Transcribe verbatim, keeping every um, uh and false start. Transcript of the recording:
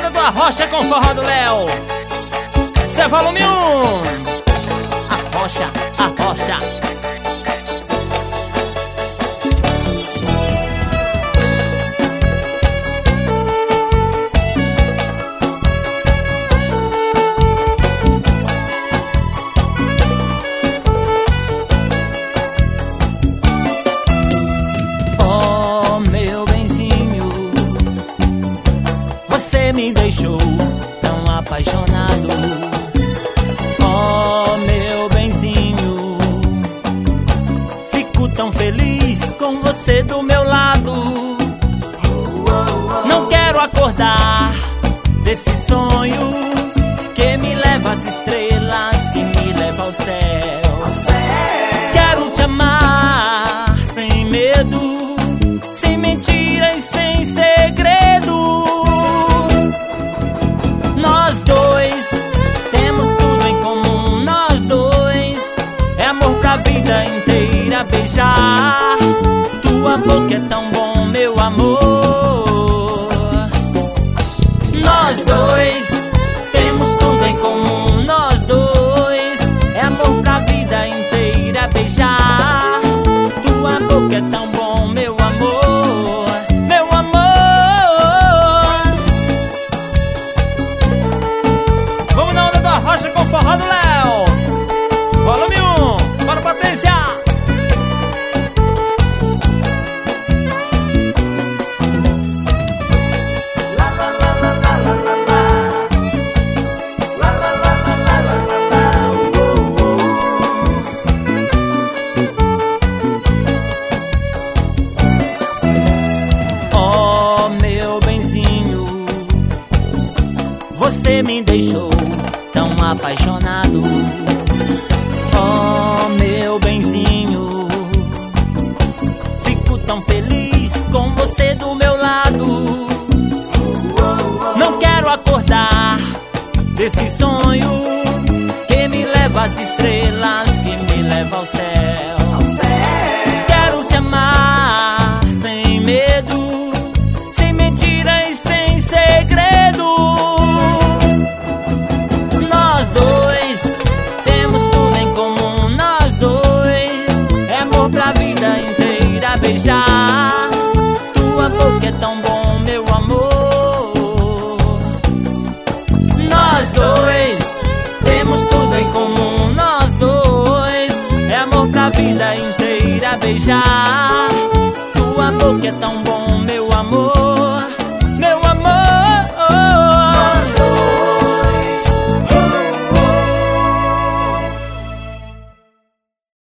onda do Arrocha com forró do Léo. Cê é volume um. Arrocha, Arrocha. Você me deixou tão apaixonado. Oh, meu benzinho, fico tão feliz com você do meu lado. Não quero acordar desse sonho que me leva às estrelas, que me leva ao céu. Quero te amar sem medo, sem mentiras, sem segredo. Nós dois temos tudo em comum, nós dois é amor pra vida inteira. Beijar tua boca é tão bom, meu amor. Nós dois temos tudo em comum, nós dois é amor pra vida inteira. Beijar tua boca é tão bom, meu amor, meu amor. Vamos na onda do Arrocha com forró do Léo. Volume um, bora potência. Oh, meu benzinho, você me deixou tão apaixonado. Oh, meu benzinho, fico tão feliz com você do meu lado. Não quero acordar desse sonho que me leva às estrelas, que me leva ao céu. Quero te amar sem medo, sem mentiras, sem segredos. Nós dois temos tudo em comum, nós dois é amor pra vida inteira. Beijar tua boca é tão bom, meu amor. Nós dois temos tudo em comum, nós dois é amor pra vida inteira. Beijar tua boca é tão bom, meu amor.